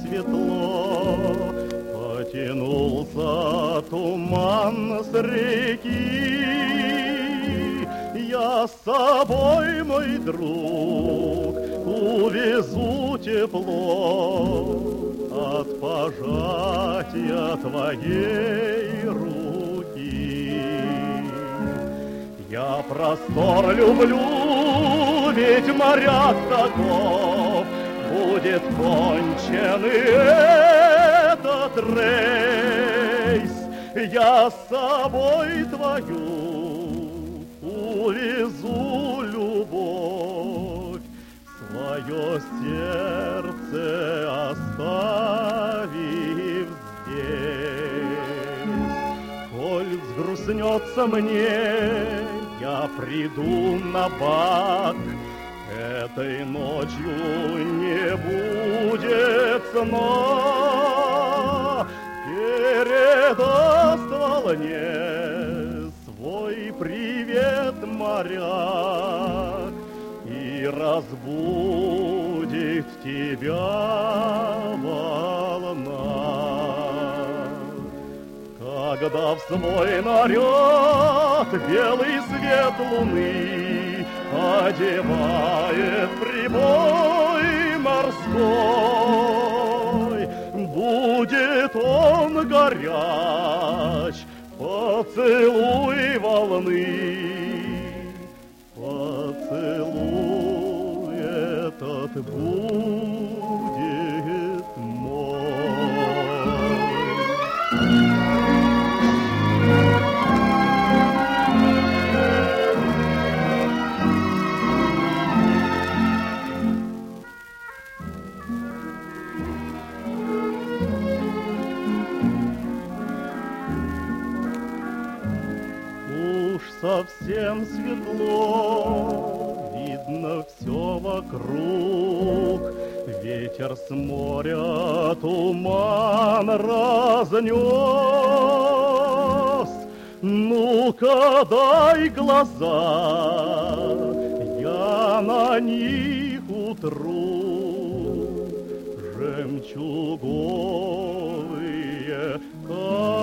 светло, потянулся туман с реки. Я с собой, мой друг, увезу тепло от пожатия твоей руки. Я простор люблю, ведь моряк таков, будет кончен этот рейс. Я с собой твою увезу любовь, свое сердце оставив здесь. Коль взгрустнется мне, я приду на бак. Этой ночью не будет сна. Передаст волне свой привет моряк и разбудит тебя волна. Когда в свой наряд белый свет луны одевает прибой морской, будет он горяч, поцелуй волны, поцелуй этот будет мой. Совсем светло, видно все вокруг. Ветер с моря туман разнес. Ну-ка, дай глаза, я на них утру жемчуговые камни.